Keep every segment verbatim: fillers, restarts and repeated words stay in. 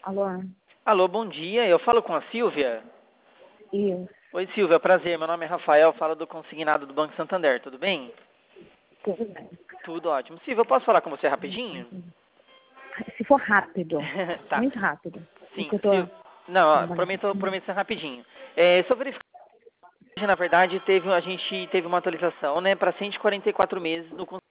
Alô? Alô, bom dia. Eu falo com a Silvia. Isso, Oi, Silvia. Prazer. Meu nome é Rafael. Falo do consignado do Banco Santander. Tudo bem? tudo bem. Tudo ótimo. Silvia, eu posso falar com você rapidinho? Se for rápido, Tá. muito rápido, Sim, porque eu tô Silvia. Não, ó, trabalhando. prometo, prometo ser rapidinho. É, só verificar, na verdade, teve, a gente teve uma atualização, né, para cento e quarenta e quatro meses no cons-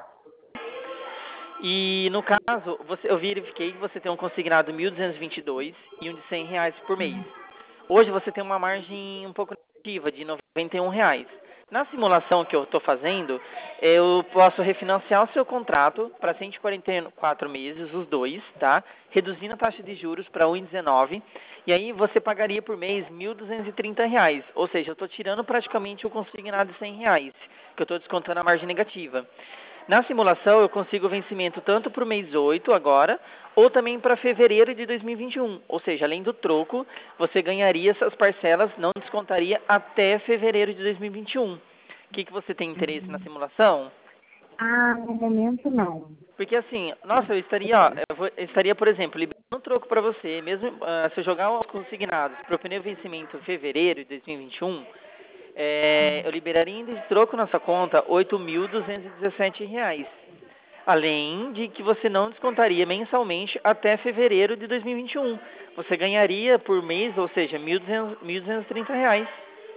E no caso, você, eu verifiquei que você tem um consignado mil duzentos e vinte e dois e um de cem reais por mês. Hoje você tem uma margem um pouco negativa de noventa e um reais. Na simulação que eu estou fazendo, eu posso refinanciar o seu contrato para cento e quarenta e quatro meses, os dois, tá? Reduzindo a taxa de juros para um vírgula dezenove. E aí você pagaria por mês mil duzentos e trinta reais. Ou seja, eu estou tirando praticamente o consignado de cem reais, que eu estou descontando a margem negativa. Na simulação, eu consigo o vencimento tanto para o mês oito agora, ou também para fevereiro de dois mil e vinte e um. Ou seja, além do troco, você ganharia essas parcelas, não descontaria até fevereiro de dois mil e vinte e um. O que, que você tem interesse na Uhum. simulação? Ah, no momento não. Porque assim, nossa, eu estaria, ó, eu, vou- eu estaria, por exemplo, liberando um troco para você, mesmo ah, se eu jogar os consignados para o primeiro vencimento em fevereiro de dois mil e vinte e um, é, eu liberaria ainda de troco na sua conta oito mil duzentos e dezessete reais. Além de que você não descontaria mensalmente até fevereiro de dois mil e vinte e um. Você ganharia por mês, ou seja, mil duzentos, mil duzentos e trinta reais.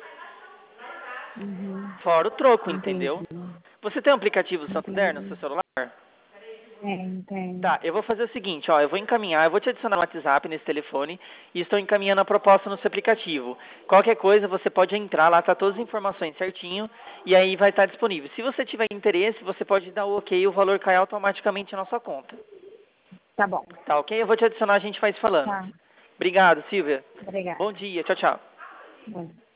Uhum. Fora o troco, entendeu? Entendi. Você tem um aplicativo Santander no Entendi. seu celular? Tem, tem. Tá, eu vou fazer o seguinte, ó, eu vou encaminhar, eu vou te adicionar no WhatsApp nesse telefone e estou encaminhando a proposta no seu aplicativo. Qualquer coisa você pode entrar lá, tá todas as informações certinho e aí vai estar disponível. Se você tiver interesse, você pode dar o ok, o valor cai automaticamente na sua conta. Tá bom. Tá ok? Eu vou te adicionar, a gente vai se falando. Tá. Obrigado, Silvia. Obrigada. Bom dia, tchau, tchau. Bom.